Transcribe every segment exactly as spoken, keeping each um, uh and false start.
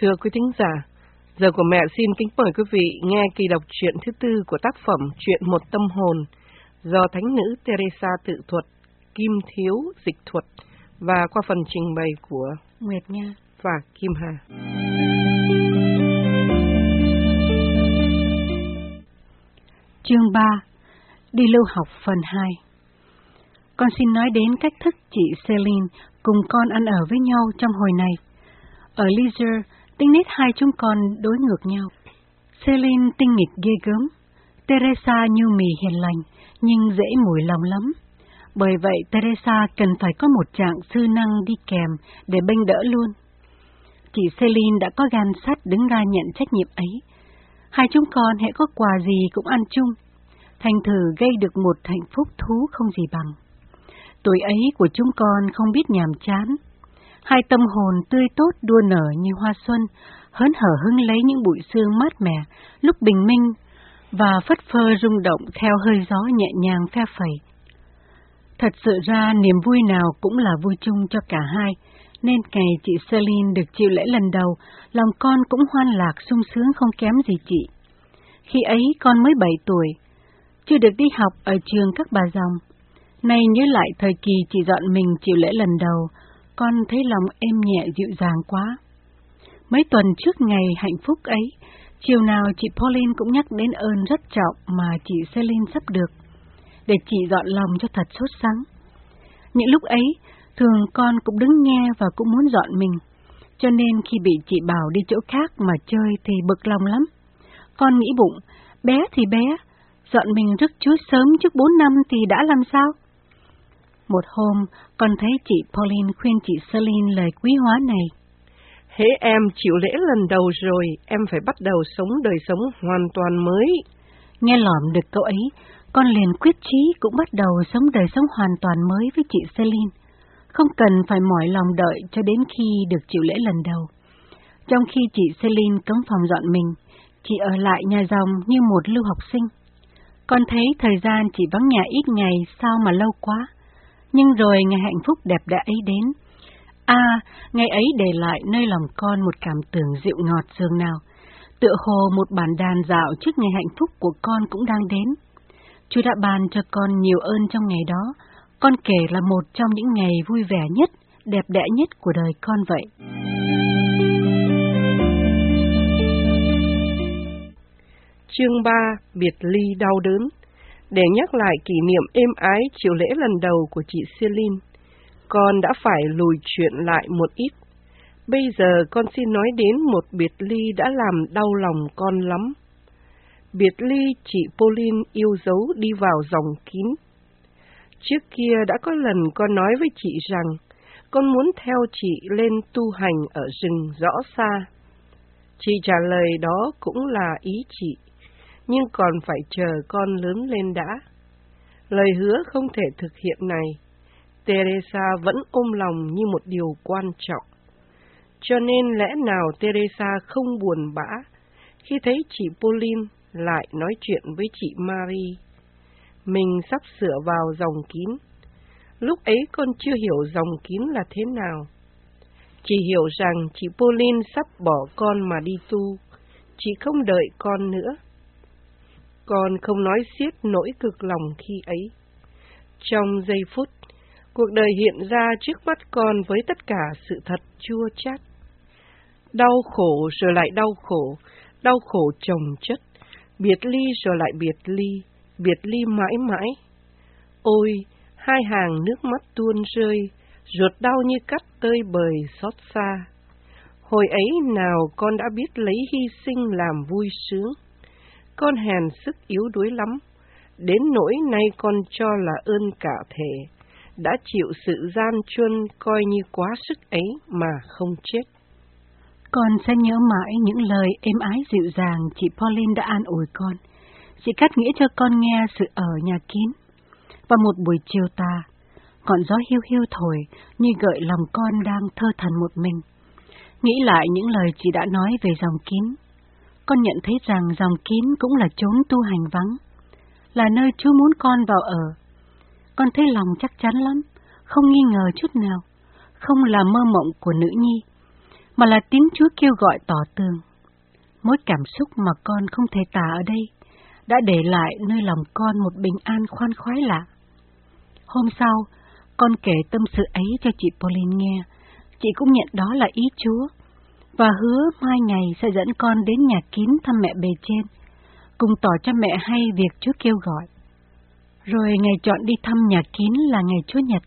Thưa quý thính giả, giờ của mẹ xin kính mời quý vị nghe kỳ đọc truyện thứ tư của tác phẩm Chuyện Một Tâm Hồn do Thánh nữ Teresa tự thuật, Kim Thiếu dịch thuật và qua phần trình bày của Nguyệt Nha và Kim Hà. Chương ba. Đi lưu học phần hai. Con xin nói đến cách thức chị Celine cùng con ăn ở với nhau trong hồi này. Ở Leisure, tính nết hai chúng con đối ngược nhau. Celine tinh nghịch ghê gớm, Teresa nhu mì hiền lành, nhưng dễ mùi lòng lắm. Bởi vậy Teresa cần phải có một trạng sư năng đi kèm để bênh đỡ luôn. Chị Celine đã có gan sắt đứng ra nhận trách nhiệm ấy. Hai chúng con hễ có quà gì cũng ăn chung, thành thử gây được một hạnh phúc thú không gì bằng. Tuổi ấy của chúng con không biết nhàm chán. Hai tâm hồn tươi tốt đua nở như hoa xuân, hớn hở hứng lấy những bụi sương mát mẻ, lúc bình minh, và phất phơ rung động theo hơi gió nhẹ nhàng phe phẩy. Thật sự ra niềm vui nào cũng là vui chung cho cả hai, nên ngày chị Celine được chịu lễ lần đầu, lòng con cũng hoan lạc sung sướng không kém gì chị. Khi ấy con mới bảy tuổi, chưa được đi học ở trường các bà dòng. Nay nhớ lại thời kỳ chị dọn mình chịu lễ lần đầu, con thấy lòng êm nhẹ dịu dàng quá. Mấy tuần trước ngày hạnh phúc ấy, chiều nào chị Pauline cũng nhắc đến ơn rất trọng mà chị Celine sắp được, để chị dọn lòng cho thật sốt sắng. Những lúc ấy, thường con cũng đứng nghe và cũng muốn dọn mình, cho nên khi bị chị bảo đi chỗ khác mà chơi thì bực lòng lắm. Con nghĩ bụng, bé thì bé, dọn mình rước Chúa sớm trước bốn năm thì đã làm sao? Một hôm, con thấy chị Pauline khuyên chị Celine lời quý hóa này. Hễ em chịu lễ lần đầu rồi, em phải bắt đầu sống đời sống hoàn toàn mới. Nghe lỏm được câu ấy, con liền quyết chí cũng bắt đầu sống đời sống hoàn toàn mới với chị Celine. Không cần phải mỏi lòng đợi cho đến khi được chịu lễ lần đầu. Trong khi chị Celine cấm phòng dọn mình, chị ở lại nhà dòng như một lưu học sinh. Con thấy thời gian chị vắng nhà ít ngày sao mà lâu quá. Nhưng rồi ngày hạnh phúc đẹp đẽ ấy đến. À, ngày ấy để lại nơi lòng con một cảm tưởng dịu ngọt dường nào. Tựa hồ một bản đàn dạo trước ngày hạnh phúc của con cũng đang đến. Chúa đã ban cho con nhiều ơn trong ngày đó. Con kể là một trong những ngày vui vẻ nhất, đẹp đẽ nhất của đời con vậy. Chương ba. Biệt ly đau đớn. Để nhắc lại kỷ niệm êm ái chịu lễ lần đầu của chị Celine, con đã phải lùi chuyện lại một ít. Bây giờ con xin nói đến một biệt ly đã làm đau lòng con lắm. Biệt ly chị Pauline yêu dấu đi vào dòng kín. Trước kia đã có lần con nói với chị rằng con muốn theo chị lên tu hành ở rừng rõ xa. Chị trả lời đó cũng là ý chị, nhưng còn phải chờ con lớn lên đã. Lời hứa không thể thực hiện này, Teresa vẫn ôm lòng như một điều quan trọng. Cho nên lẽ nào Teresa không buồn bã khi thấy chị Pauline lại nói chuyện với chị Marie. Mình sắp sửa vào dòng kín. Lúc ấy con chưa hiểu dòng kín là thế nào. Chỉ hiểu rằng chị Pauline sắp bỏ con mà đi tu. Chị không đợi con nữa. Con không nói xiết nỗi cực lòng khi ấy. Trong giây phút, cuộc đời hiện ra trước mắt con với tất cả sự thật chua chát. Đau khổ rồi lại đau khổ, đau khổ chồng chất, biệt ly rồi lại biệt ly, biệt ly mãi mãi. Ôi, hai hàng nước mắt tuôn rơi, ruột đau như cắt tơi bời xót xa. Hồi ấy nào con đã biết lấy hy sinh làm vui sướng. Con hèn sức yếu đuối lắm, đến nỗi nay con cho là ơn cả thể, đã chịu sự gian truân coi như quá sức ấy mà không chết. Con sẽ nhớ mãi những lời êm ái dịu dàng chị Pauline đã an ủi con. Chị cắt nghĩa cho con nghe sự ở nhà kín. Vào một buổi chiều tà, ngọn gió hiu hiu thổi như gợi lòng con đang thơ thẩn một mình. Nghĩ lại những lời chị đã nói về dòng kín, con nhận thấy rằng dòng kín cũng là chốn tu hành vắng, là nơi Chúa muốn con vào ở. Con thấy lòng chắc chắn lắm, không nghi ngờ chút nào, không là mơ mộng của nữ nhi. mà là tiếng Chúa kêu gọi tỏ tường. Mỗi cảm xúc mà con không thể tả ở đây đã để lại nơi lòng con một bình an khoan khoái lạ. Hôm sau, con kể tâm sự ấy cho chị Pauline nghe. Chị cũng nhận đó là ý Chúa, và hứa mai ngày sẽ dẫn con đến nhà kín thăm mẹ bề trên, cùng tỏ cho mẹ hay việc Chúa kêu gọi. Rồi ngày chọn đi thăm nhà kín là ngày Chúa Nhật.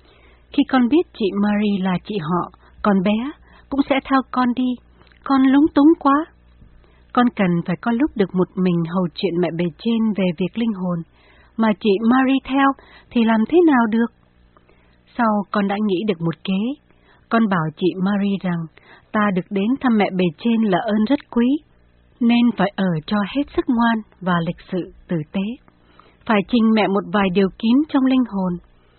Khi con biết chị Mary là chị họ, con bé cũng sẽ theo con đi, con lúng túng quá. Con cần phải có lúc được một mình hầu chuyện mẹ bề trên về việc linh hồn, mà chị Mary theo thì làm thế nào được? Sau con đã nghĩ được một kế. Con bảo chị Mary rằng ta được đến thăm mẹ bề trên là ơn rất quý, nên phải ở cho hết sức ngoan và lịch sự tử tế. Phải trình mẹ một vài điều kín trong linh hồn,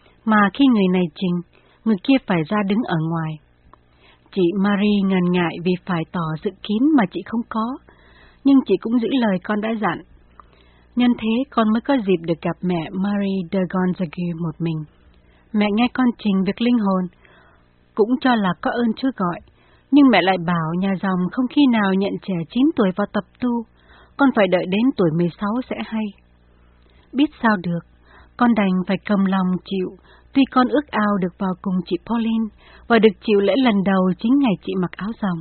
mà khi người này trình, người kia phải ra đứng ở ngoài. Chị Mary ngần ngại vì phải tỏ sự kín mà chị không có, nhưng chị cũng giữ lời con đã dặn. Nhân thế con mới có dịp được gặp mẹ Mary de Gonzague một mình. Mẹ nghe con trình việc linh hồn, cũng cho là có ơn Chúa gọi, nhưng mẹ lại bảo nhà dòng không khi nào nhận trẻ chín tuổi vào tập tu, con phải đợi đến tuổi mười sáu sẽ hay. Biết sao được, con đành phải cầm lòng chịu, tuy con ước ao được vào cùng chị Pauline và được chịu lễ lần đầu chính ngày chị mặc áo dòng.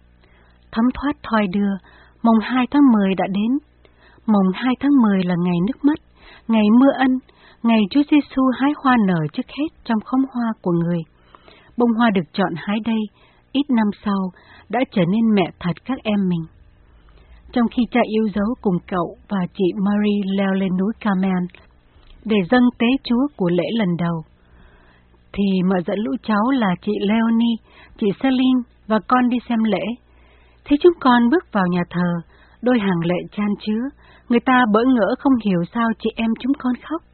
Thấm thoát thoi đưa, mùng hai tháng mười đã đến. Mùng hai tháng mười là ngày nước mắt, ngày mưa ân, ngày Chúa Giêsu hái hoa nở trước hết trong khóm hoa của người. Bông hoa được chọn hái đây, ít năm sau, đã trở nên mẹ thật các em mình. Trong khi cha yêu dấu cùng cậu và chị Mary leo lên núi Carmel để dâng tế Chúa của lễ lần đầu, thì mợ dẫn lũ cháu là chị Leonie, chị Celine và con đi xem lễ. Thế chúng con bước vào nhà thờ, đôi hàng lệ chan chứa, người ta bỡ ngỡ không hiểu sao chị em chúng con khóc.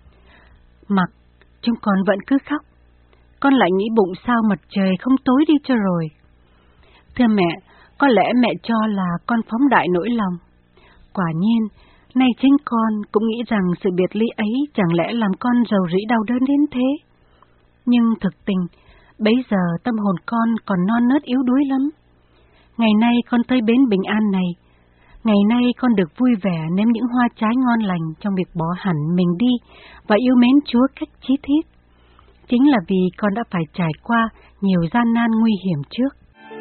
Mặc, chúng con vẫn cứ khóc. Con lại nghĩ bụng sao mặt trời không tối đi cho rồi. Thưa mẹ, có lẽ mẹ cho là con phóng đại nỗi lòng. Quả nhiên, nay chính con cũng nghĩ rằng sự biệt ly ấy chẳng lẽ làm con rầu rĩ đau đớn đến thế. Nhưng thực tình, bấy giờ tâm hồn con còn non nớt yếu đuối lắm. Ngày nay con tới bến bình an này, ngày nay con được vui vẻ nếm những hoa trái ngon lành trong việc bỏ hẳn mình đi và yêu mến Chúa cách chí thiết. Chính là vì con đã phải trải qua nhiều gian nan nguy hiểm trước.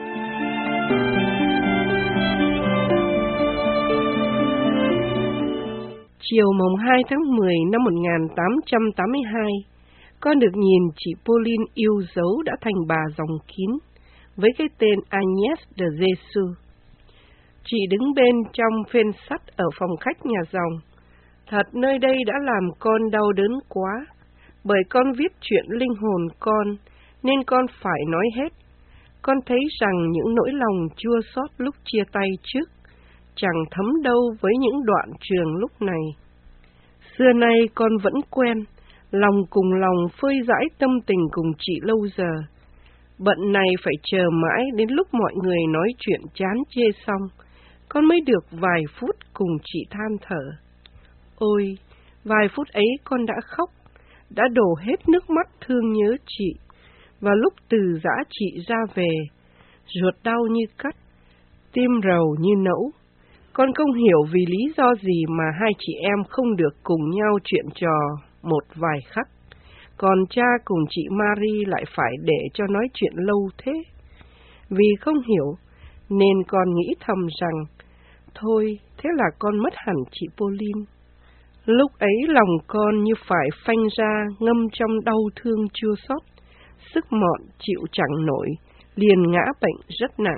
Chiều mùng hai tháng mười năm một nghìn tám trăm tám mươi hai, con được nhìn chị Pauline yêu dấu đã thành bà dòng kín, với cái tên Agnes de Jesus. Chị đứng bên trong phên sắt ở phòng khách nhà dòng. Thật nơi đây đã làm con đau đớn quá, bởi con viết chuyện linh hồn con, nên con phải nói hết. Con thấy rằng những nỗi lòng chua xót lúc chia tay trước chẳng thấm đâu với những đoạn trường lúc này. Xưa nay con vẫn quen, lòng cùng lòng phơi dãi tâm tình cùng chị lâu giờ. Bận này phải chờ mãi đến lúc mọi người nói chuyện chán chê xong, con mới được vài phút cùng chị than thở. Ôi, vài phút ấy con đã khóc, đã đổ hết nước mắt thương nhớ chị, và lúc từ giã chị ra về, ruột đau như cắt, tim rầu như nẫu. Con không hiểu vì lý do gì mà hai chị em không được cùng nhau chuyện trò một vài khắc, còn cha cùng chị Marie lại phải để cho nói chuyện lâu thế. Vì không hiểu, nên con nghĩ thầm rằng, thôi, thế là con mất hẳn chị Pauline. Lúc ấy lòng con như phải phanh ra ngâm trong đau thương chua xót, sức mọn chịu chẳng nổi, liền ngã bệnh rất nặng.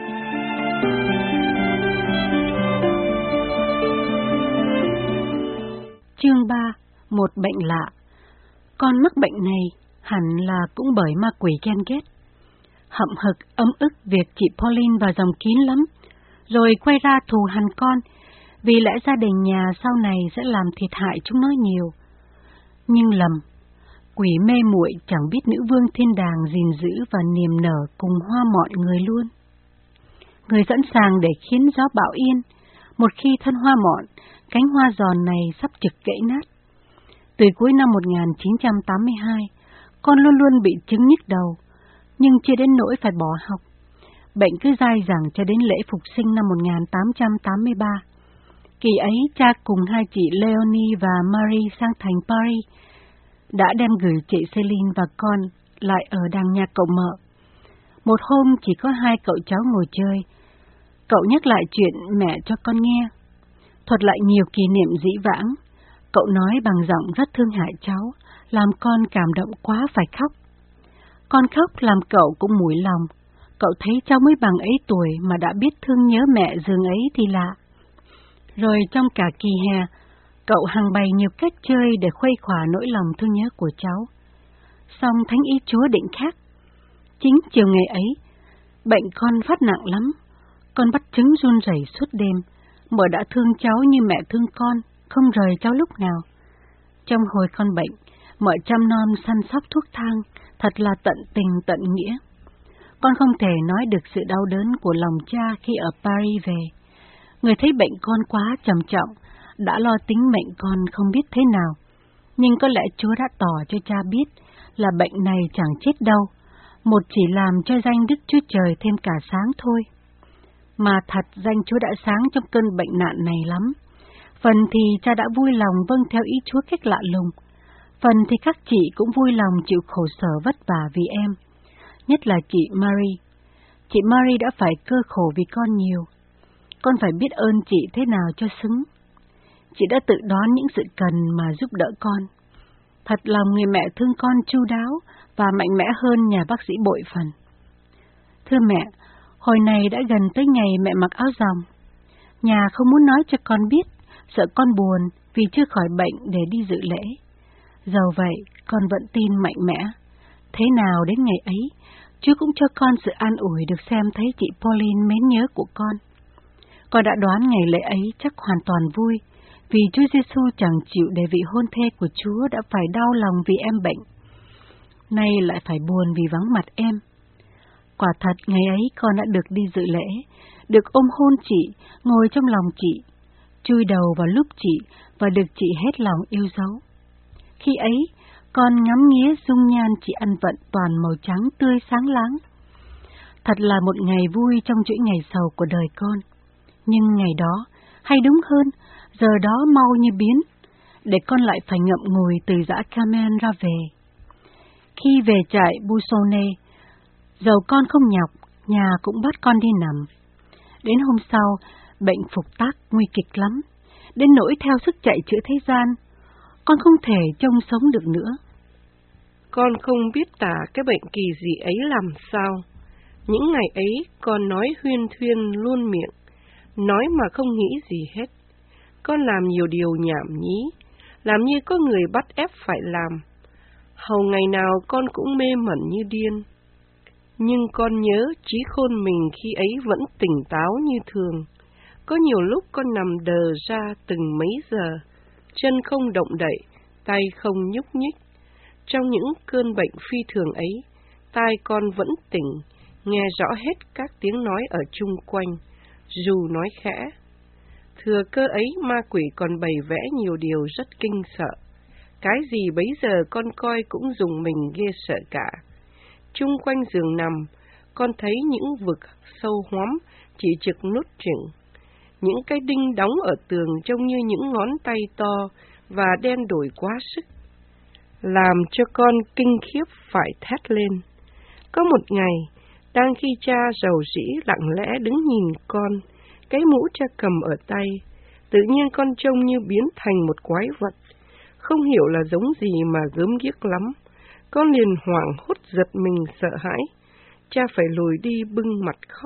Chương ba. Một bệnh lạ. Con mắc bệnh này hẳn là cũng bởi ma quỷ ghen ghét. Hậm hực ấm ức việc chị Pauline vào dòng kín lắm, rồi quay ra thù hằn con, vì lẽ gia đình nhà sau này sẽ làm thiệt hại chúng nó nhiều. Nhưng lầm, quỷ mê muội chẳng biết nữ vương thiên đàng gìn giữ và niềm nở cùng hoa mọi người luôn. Người sẵn sàng để khiến gió bão yên, một khi thân hoa mọn, cánh hoa giòn này sắp trực gãy nát. Từ cuối năm một nghìn chín trăm tám mươi hai, con luôn luôn bị chứng nhức đầu, nhưng chưa đến nỗi phải bỏ học. bệnh cứ dai dẳng cho đến lễ phục sinh năm một nghìn tám trăm tám mươi ba. Kỳ ấy, cha cùng hai chị Leonie và Marie sang thành Paris, đã đem gửi chị Celine và con lại ở đàng nhà cậu mợ. Một hôm chỉ có hai cậu cháu ngồi chơi, cậu nhắc lại chuyện mẹ cho con nghe, thuật lại nhiều kỷ niệm dĩ vãng. Cậu nói bằng giọng rất thương hại cháu, làm con cảm động quá phải khóc. Con khóc làm cậu cũng mủi lòng, cậu thấy cháu mới bằng ấy tuổi mà đã biết thương nhớ mẹ dường ấy thì lạ. Rồi trong cả kỳ hè, cậu hằng bày nhiều cách chơi để khuây khỏa nỗi lòng thương nhớ của cháu. Xong thánh ý Chúa định khác. Chính chiều ngày ấy, bệnh con phát nặng lắm, con bắt chứng run rẩy suốt đêm. Mợ đã thương cháu như mẹ thương con, không rời cháu lúc nào. Trong hồi con bệnh, mợ chăm nom săn sóc thuốc thang, thật là tận tình tận nghĩa. Con không thể nói được sự đau đớn của lòng cha khi ở Paris về. Người thấy bệnh con quá trầm trọng, đã lo tính mệnh con không biết thế nào. Nhưng có lẽ Chúa đã tỏ cho cha biết là bệnh này chẳng chết đâu, một chỉ làm cho danh Đức Chúa Trời thêm cả sáng thôi. Mà thật danh Chúa đã sáng trong cơn bệnh nạn này lắm. Phần thì cha đã vui lòng vâng theo ý Chúa cách lạ lùng, phần thì các chị cũng vui lòng chịu khổ sở vất vả vì em, nhất là chị Marie. Chị Marie đã phải cơ khổ vì con nhiều. Con phải biết ơn chị thế nào cho xứng. Chị đã tự đón những sự cần mà giúp đỡ con. Thật lòng người mẹ thương con chu đáo và mạnh mẽ hơn nhà bác sĩ bội phần. Thưa mẹ, hồi này đã gần tới ngày mẹ mặc áo ròng. Nhà không muốn nói cho con biết, sợ con buồn vì chưa khỏi bệnh để đi dự lễ. Dầu vậy, con vẫn tin mạnh mẽ. Thế nào đến ngày ấy, Chúa cũng cho con sự an ủi được xem thấy chị Pauline mến nhớ của con. Con đã đoán ngày lễ ấy chắc hoàn toàn vui, vì Chúa Giêsu chẳng chịu để vị hôn thê của Chúa đã phải đau lòng vì em bệnh. Nay lại phải buồn vì vắng mặt em. Quả thật ngày ấy con đã được đi dự lễ, được ôm hôn chị, ngồi trong lòng chị, chui đầu vào lúc chị và được chị hết lòng yêu dấu. Khi ấy, con ngắm nghía dung nhan chị ăn vận toàn màu trắng tươi sáng láng. Thật là một ngày vui trong chuỗi ngày sầu của đời con. Nhưng ngày đó, hay đúng hơn, giờ đó mau như biến, để con lại phải ngậm ngùi từ dã Carmen ra về. Khi về trại Buissonnet, dầu con không nhọc, nhà cũng bắt con đi nằm. Đến hôm sau, bệnh phục tác nguy kịch lắm, đến nỗi theo sức chạy chữa thế gian, con không thể trông sống được nữa. Con không biết tả cái bệnh kỳ dị ấy làm sao. Những ngày ấy, con nói huyên thuyên luôn miệng, nói mà không nghĩ gì hết. Con làm nhiều điều nhảm nhí, làm như có người bắt ép phải làm. Hầu ngày nào con cũng mê mẩn như điên. Nhưng con nhớ trí khôn mình khi ấy vẫn tỉnh táo như thường. Có nhiều lúc con nằm đờ ra từng mấy giờ, chân không động đậy, tay không nhúc nhích. Trong những cơn bệnh phi thường ấy, tai con vẫn tỉnh, nghe rõ hết các tiếng nói ở chung quanh, dù nói khẽ. Thừa cơ ấy ma quỷ còn bày vẽ nhiều điều rất kinh sợ. Cái gì bấy giờ con coi cũng dùng mình ghê sợ cả. Chung quanh giường nằm, con thấy những vực sâu hoắm chỉ trực nút chừng. Những cái đinh đóng ở tường trông như những ngón tay to và đen đổi quá sức, làm cho con kinh khiếp phải thét lên. Có một ngày, đang khi cha rầu rĩ lặng lẽ đứng nhìn con, cái mũ cha cầm ở tay, tự nhiên con trông như biến thành một quái vật, không hiểu là giống gì mà gớm ghiếc lắm. Con liền hoảng hốt giật mình sợ hãi, cha phải lùi đi bưng mặt khóc.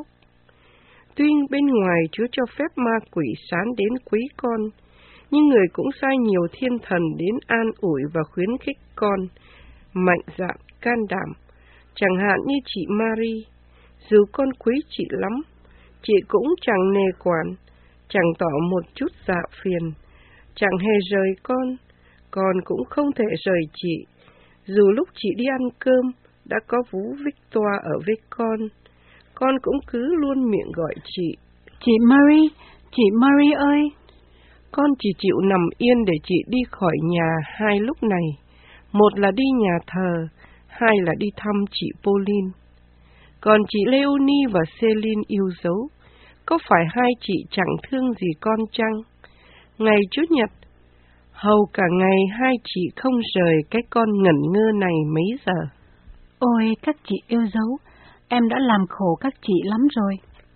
Tuy bên ngoài Chúa cho phép ma quỷ sán đến quấy con, nhưng người cũng sai nhiều thiên thần đến an ủi và khuyến khích con, mạnh dạn, can đảm. Chẳng hạn như chị Marie, dù con quý chị lắm, chị cũng chẳng nề quản, chẳng tỏ một chút dạ phiền, chẳng hề rời con, con cũng không thể rời chị. Dù lúc chị đi ăn cơm, đã có vú Victoire ở với con, con cũng cứ luôn miệng gọi chị. Chị Marie, chị Marie ơi! Con chỉ chịu nằm yên để chị đi khỏi nhà hai lúc này. Một là đi nhà thờ, hai là đi thăm chị Pauline. Còn chị Leonie và Celine yêu dấu, có phải hai chị chẳng thương gì con chăng? Ngày Chủ nhật, hầu cả ngày hai chị không rời cái con ngẩn ngơ này mấy giờ. Ôi, các chị yêu dấu, em đã làm khổ các chị lắm rồi.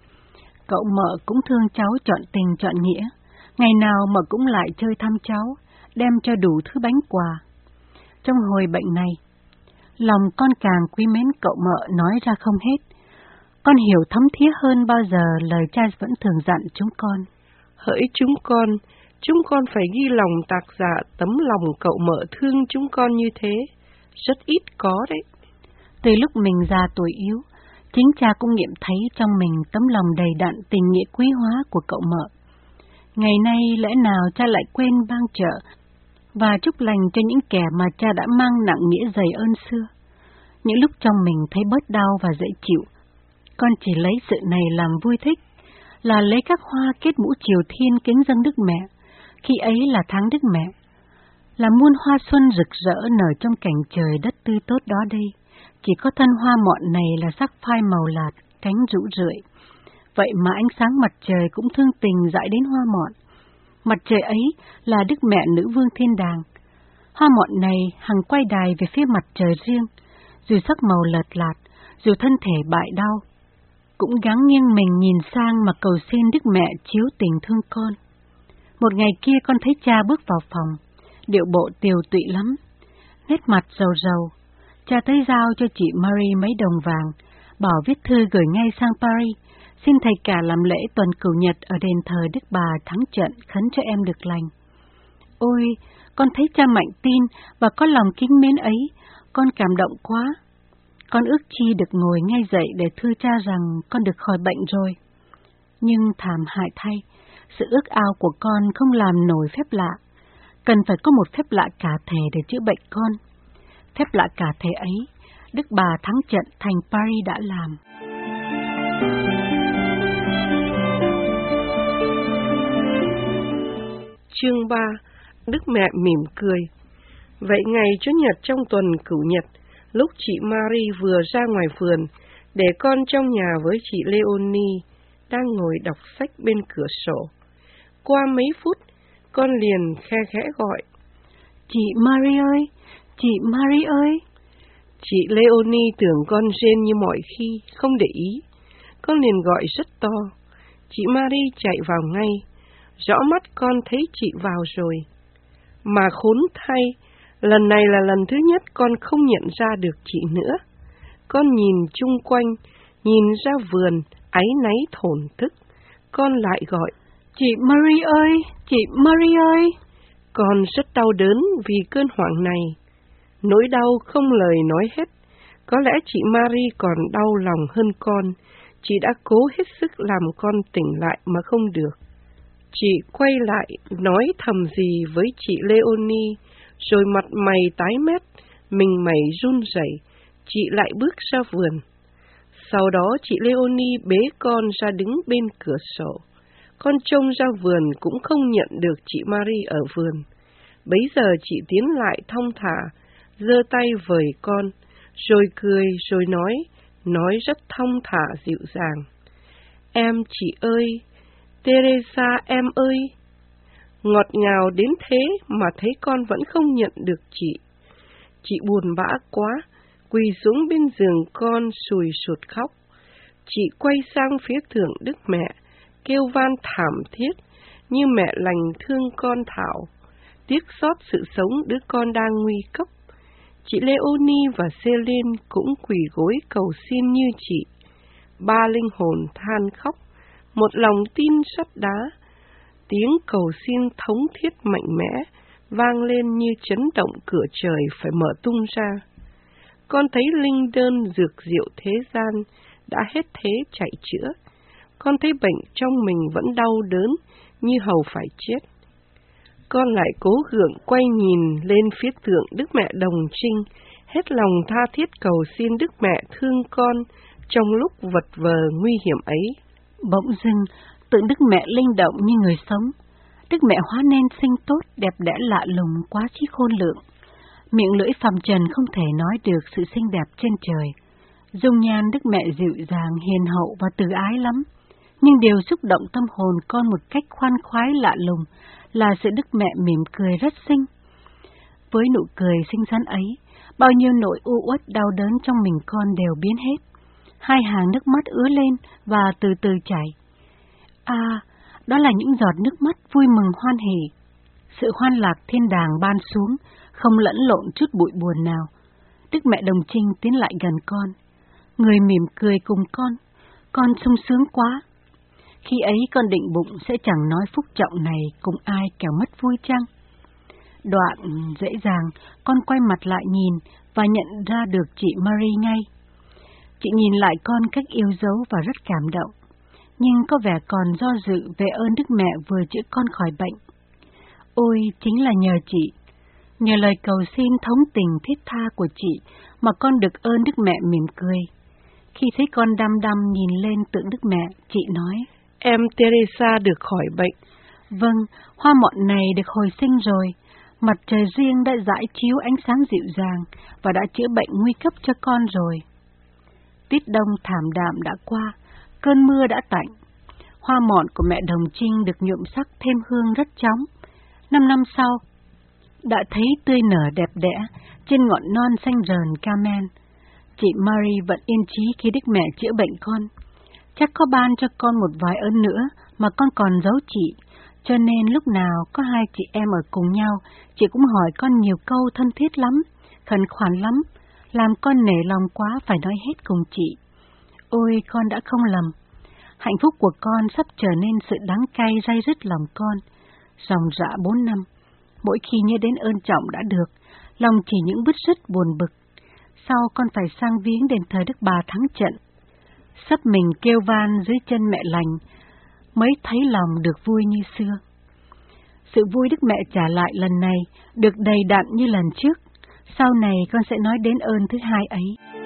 Cậu mợ cũng thương cháu chọn tình chọn nghĩa, ngày nào mợ cũng lại chơi thăm cháu, đem cho đủ thứ bánh quà. Trong hồi bệnh này, lòng con càng quý mến cậu mợ nói ra không hết. Con hiểu thấm thía hơn bao giờ lời cha vẫn thường dặn chúng con. Hỡi chúng con, chúng con phải ghi lòng tạc dạ tấm lòng cậu mợ thương chúng con như thế, rất ít có đấy. Từ lúc mình già tuổi yếu, chính cha cũng nghiệm thấy trong mình tấm lòng đầy đặn tình nghĩa quý hóa của cậu mợ. Ngày nay lẽ nào cha lại quên ban trợ và chúc lành cho những kẻ mà cha đã mang nặng nghĩa dày ơn xưa. Những lúc trong mình thấy bớt đau và dễ chịu, con chỉ lấy sự này làm vui thích, là lấy các hoa kết mũ triều thiên kính dâng Đức Mẹ, khi ấy là tháng Đức Mẹ, là muôn hoa xuân rực rỡ nở trong cảnh trời đất tươi tốt đó đây. Chỉ có thân hoa mọn này là sắc phai màu lạt, cánh rũ rượi. Vậy mà ánh sáng mặt trời cũng thương tình dãi đến hoa mọn. Mặt trời ấy là Đức Mẹ Nữ Vương Thiên Đàng. Hoa mọn này hằng quay đài về phía mặt trời riêng, dù sắc màu lợt lạt, dù thân thể bại đau, cũng gắng nghiêng mình nhìn sang mà cầu xin Đức Mẹ chiếu tình thương con. Một ngày kia con thấy cha bước vào phòng, điệu bộ tiều tụy lắm, nét mặt rầu rầu. Cha tới giao cho chị Marie mấy đồng vàng, bảo viết thư gửi ngay sang Paris, xin thầy cả làm lễ tuần cửu nhật ở đền thờ Đức Bà thắng trận khấn cho em được lành. Ôi, con thấy cha mạnh tin và có lòng kính mến ấy, con cảm động quá. Con ước chi được ngồi ngay dậy để thưa cha rằng con được khỏi bệnh rồi. Nhưng thảm hại thay, sự ước ao của con không làm nổi phép lạ. Cần phải có một phép lạ cả thể để chữa bệnh con. Phép lạ cả thể ấy, Đức Bà thắng trận thành Paris đã làm. Chương ba. Đức Mẹ mỉm cười. Vậy ngày Chủ nhật trong tuần cửu nhật, lúc chị Marie vừa ra ngoài vườn, để con trong nhà với chị Leonie đang ngồi đọc sách bên cửa sổ. Qua mấy phút, con liền khe khẽ gọi. Chị Marie ơi! Chị Marie ơi! Chị Leonie tưởng con rên như mọi khi, không để ý. Con liền gọi rất to. Chị Marie chạy vào ngay. Rõ mắt con thấy chị vào rồi. Mà khốn thay, lần này là lần thứ nhất con không nhận ra được chị nữa. Con nhìn chung quanh, nhìn ra vườn, áy náy thổn thức. Con lại gọi. Chị Marie ơi! Chị Marie ơi! Con rất đau đớn vì cơn hoảng này. Nỗi đau không lời nói hết. Có lẽ chị Marie còn đau lòng hơn con. Chị đã cố hết sức làm con tỉnh lại mà không được. Chị quay lại nói thầm gì với chị Leonie, rồi mặt mày tái mét, mình mày run rẩy. Chị lại bước ra vườn. Sau đó chị Leonie bế con ra đứng bên cửa sổ. Con trông ra vườn cũng không nhận được chị Marie ở vườn. Bấy giờ chị tiến lại thong thả, giơ tay vời con, rồi cười rồi nói, nói rất thong thả dịu dàng. Em chị ơi, Teresa em ơi! Ngọt ngào đến thế mà thấy con vẫn không nhận được chị. Chị buồn bã quá, quỳ xuống bên giường con sùi sụt khóc. Chị quay sang phía thượng Đức Mẹ, kêu van thảm thiết, như mẹ lành thương con thảo, tiếc xót sự sống đứa con đang nguy cấp. Chị Leonie và Celine cũng quỳ gối cầu xin như chị. Ba linh hồn than khóc, một lòng tin sắt đá. Tiếng cầu xin thống thiết mạnh mẽ vang lên như chấn động cửa trời phải mở tung ra. Con thấy linh đơn dược diệu thế gian đã hết thế chạy chữa. Con thấy bệnh trong mình vẫn đau đớn như hầu phải chết. Con lại cố gượng quay nhìn lên phía tượng Đức Mẹ Đồng Trinh, hết lòng tha thiết cầu xin Đức Mẹ thương con trong lúc vật vờ nguy hiểm ấy. Bỗng dưng, tượng Đức Mẹ linh động như người sống. Đức Mẹ hóa nên xinh tốt, đẹp đẽ lạ lùng, quá trí khôn lượng. Miệng lưỡi phàm trần không thể nói được sự xinh đẹp trên trời. Dung nhan Đức Mẹ dịu dàng, hiền hậu và từ ái lắm, nhưng điều xúc động tâm hồn con một cách khoan khoái lạ lùng là sự Đức Mẹ mỉm cười rất xinh. Với nụ cười xinh xắn ấy, bao nhiêu nỗi u uất đau đớn trong mình con đều biến hết. Hai hàng nước mắt ứa lên và từ từ chảy. À, đó là những giọt nước mắt vui mừng hoan hỉ. Sự hoan lạc thiên đàng ban xuống, không lẫn lộn chút bụi buồn nào. Đức Mẹ Đồng Trinh tiến lại gần con. Người mỉm cười cùng con. Con sung sướng quá. Khi ấy con định bụng sẽ chẳng nói phúc trọng này cùng ai kẻo mất vui chăng? Đoạn dễ dàng, con quay mặt lại nhìn và nhận ra được chị Marie ngay. Chị nhìn lại con cách yêu dấu và rất cảm động, nhưng có vẻ còn do dự về ơn Đức Mẹ vừa chữa con khỏi bệnh. Ôi, chính là nhờ chị, nhờ lời cầu xin thống tình thiết tha của chị mà con được ơn Đức Mẹ mỉm cười. Khi thấy con đăm đăm nhìn lên tượng Đức Mẹ, chị nói: Em Teresa được khỏi bệnh. Vâng, hoa mọn này được hồi sinh rồi. Mặt trời riêng đã rải chiếu ánh sáng dịu dàng và đã chữa bệnh nguy cấp cho con rồi. Tiết đông thảm đạm đã qua, cơn mưa đã tạnh. Hoa mọn của mẹ Đồng Trinh được nhuộm sắc thêm hương rất chóng. Năm năm sau, đã thấy tươi nở đẹp đẽ trên ngọn non xanh rờn Carmen. Chị Marie vẫn yên trí khi Đức Mẹ chữa bệnh con. Chắc có ban cho con một vài ơn nữa mà con còn giấu chị, cho nên lúc nào có hai chị em ở cùng nhau, chị cũng hỏi con nhiều câu thân thiết lắm, khẩn khoản lắm, làm con nể lòng quá phải nói hết cùng chị. Ôi, con đã không lầm. Hạnh phúc của con sắp trở nên sự đắng cay ray rứt lòng con. Ròng rã bốn năm, mỗi khi nhớ đến ơn trọng đã được, lòng chỉ những bứt rứt buồn bực. Sau con phải sang viếng đền thờ Đức Bà thắng trận, sắp mình kêu van dưới chân mẹ lành, mới thấy lòng được vui như xưa. Sự vui Đức Mẹ trả lại lần này được đầy đặn như lần trước. Sau này con sẽ nói đến ơn thứ hai ấy.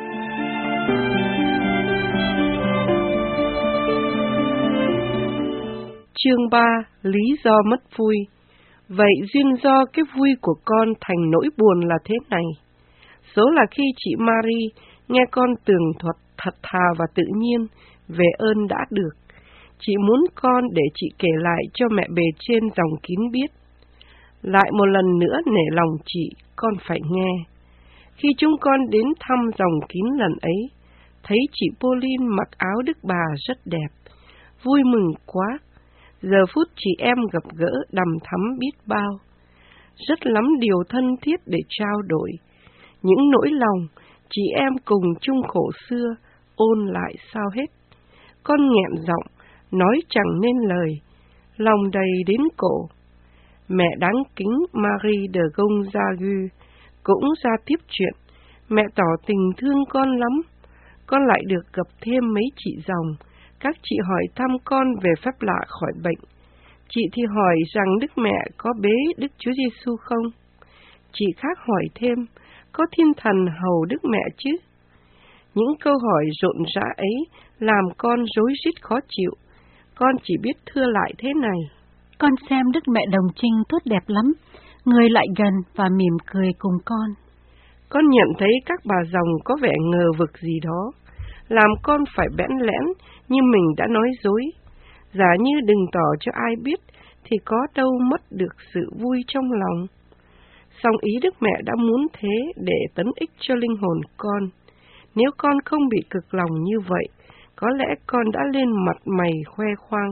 Chương ba. Lý do mất vui. Vậy duyên do cái vui của con thành nỗi buồn là thế này. Số là khi chị Marie nghe con tường thuật thật thà và tự nhiên về ơn đã được, chị muốn con để chị kể lại cho mẹ bề trên dòng kín biết. Lại một lần nữa nể lòng chị, con phải nghe. Khi chúng con đến thăm dòng kín lần ấy, thấy chị Pauline mặc áo Đức Bà rất đẹp, vui mừng quá. Giờ phút chị em gặp gỡ đằm thắm biết bao. Rất lắm điều thân thiết để trao đổi. Những nỗi lòng, chị em cùng chung khổ xưa, ôn lại sao hết. Con nghẹn giọng, nói chẳng nên lời, lòng đầy đến cổ. Mẹ đáng kính Marie de Gonzague cũng ra tiếp chuyện. Mẹ tỏ tình thương con lắm. Con lại được gặp thêm mấy chị dòng. Các chị hỏi thăm con về phép lạ khỏi bệnh. Chị thì hỏi rằng Đức Mẹ có bế Đức Chúa Giêsu không? Chị khác hỏi thêm, có thiên thần hầu Đức Mẹ chứ? Những câu hỏi rộn rã ấy làm con rối rít khó chịu. Con chỉ biết thưa lại thế này: con xem Đức Mẹ Đồng Trinh tốt đẹp lắm, người lại gần và mỉm cười cùng con. Con nhận thấy các bà dòng có vẻ ngờ vực gì đó, làm con phải bẽn lẽn như mình đã nói dối. Giả như đừng tỏ cho ai biết thì có đâu mất được sự vui trong lòng. Song ý Đức Mẹ đã muốn thế để tấn ích cho linh hồn con. Nếu con không bị cực lòng như vậy, có lẽ con đã lên mặt mày khoe khoang.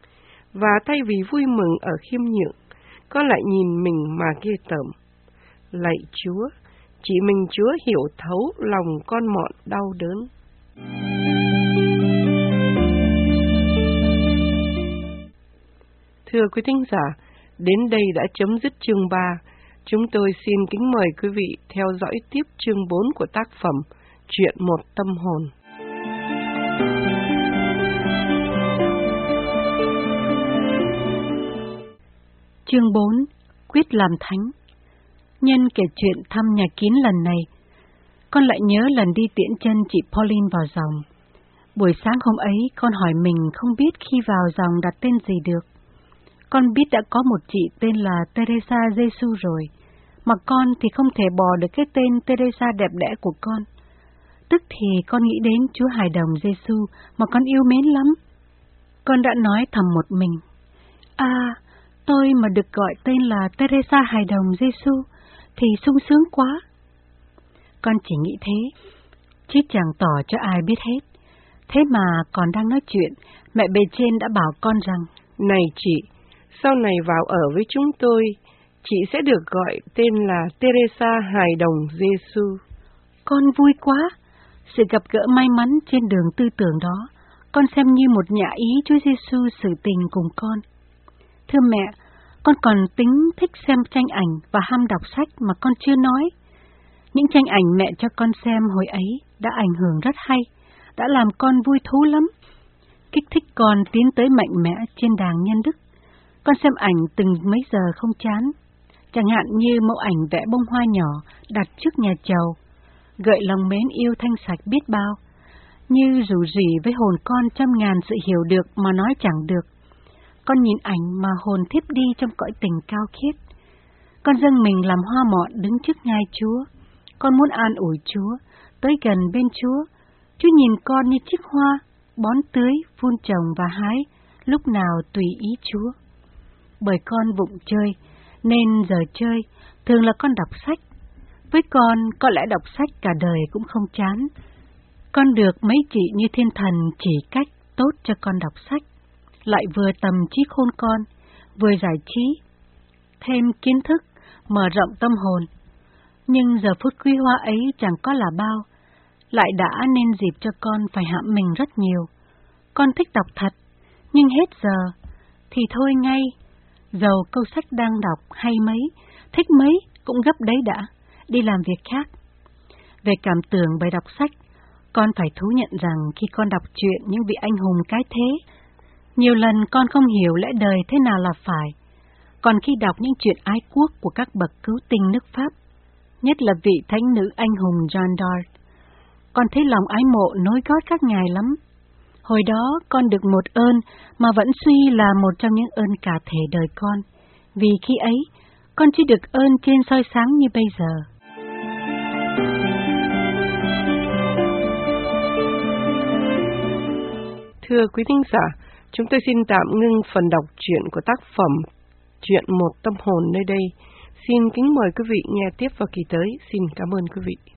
Và thay vì vui mừng ở khiêm nhượng, con lại nhìn mình mà ghê tởm. Lạy Chúa, chỉ mình Chúa hiểu thấu lòng con mọn đau đớn. Thưa quý thính giả, đến đây đã chấm dứt chương ba. Chúng tôi xin kính mời quý vị theo dõi tiếp chương bốn của tác phẩm Chuyện một tâm hồn. Chương bốn. Quyết làm thánh. Nhân kể chuyện thăm nhà kín lần này, con lại nhớ lần đi tiễn chân chị Pauline vào dòng. Buổi sáng hôm ấy, con hỏi mình không biết khi vào dòng đặt tên gì được. Con biết đã có một chị tên là Teresa Giêsu rồi, mà con thì không thể bỏ được cái tên Teresa đẹp đẽ của con. tức thì con nghĩ đến Chúa Hài Đồng Giêsu mà con yêu mến lắm. Con đã nói thầm một mình, à, tôi mà được gọi tên là Teresa Hài Đồng Giêsu thì sung sướng quá. Con chỉ nghĩ thế, chứ chẳng tỏ cho ai biết hết. Thế mà còn đang nói chuyện, mẹ bề trên đã bảo con rằng, này chị, sau này vào ở với chúng tôi, chị sẽ được gọi tên là Teresa Hài Đồng Giêsu. Con vui quá, sự gặp gỡ may mắn trên đường tư tưởng đó, con xem như một nhã ý Chúa Giêsu xử tình cùng con. Thưa mẹ, con còn tính thích xem tranh ảnh và ham đọc sách mà con chưa nói. Những tranh ảnh mẹ cho con xem hồi ấy đã ảnh hưởng rất hay, đã làm con vui thú lắm, kích thích con tiến tới mạnh mẽ trên đàng nhân đức. Con xem ảnh từng mấy giờ không chán, chẳng hạn như mẫu ảnh vẽ bông hoa nhỏ đặt trước nhà chầu, gợi lòng mến yêu thanh sạch biết bao, như rủ rỉ với hồn con trăm ngàn sự hiểu được mà nói chẳng được. Con nhìn ảnh mà hồn thiếp đi trong cõi tình cao khiết. Con dâng mình làm hoa mọn đứng trước ngai Chúa. Con muốn an ủi Chúa, tới gần bên Chúa. Chúa nhìn con như chiếc hoa, bón tưới, vun trồng và hái, lúc nào tùy ý Chúa. Bởi con vụng chơi, nên giờ chơi, thường là con đọc sách. Với con, có lẽ đọc sách cả đời cũng không chán. Con được mấy chị như thiên thần chỉ cách tốt cho con đọc sách, lại vừa tầm trí khôn con, vừa giải trí, thêm kiến thức, mở rộng tâm hồn. Nhưng giờ phút quý hóa ấy chẳng có là bao, lại đã nên dịp cho con phải hãm mình rất nhiều. Con thích đọc thật, nhưng hết giờ, thì thôi ngay, dầu câu sách đang đọc hay mấy, thích mấy cũng gấp đấy đã, đi làm việc khác. Về cảm tưởng bài đọc sách, con phải thú nhận rằng khi con đọc truyện những vị anh hùng cái thế, nhiều lần con không hiểu lẽ đời thế nào là phải. Còn khi đọc những chuyện ái quốc của các bậc cứu tinh nước Pháp, nhất là vị thánh nữ anh hùng Jeanne d'Arc, con thấy lòng ái mộ nối gót các ngài lắm. Hồi đó con được một ơn mà vẫn suy là một trong những ơn cả thể đời con, vì khi ấy con chỉ được ơn trên soi sáng như bây giờ. Thưa quý thính giả, chúng tôi xin tạm ngưng phần đọc truyện của tác phẩm Chuyện Một Tâm Hồn nơi đây. Xin kính mời quý vị nghe tiếp vào kỳ tới. Xin cảm ơn quý vị.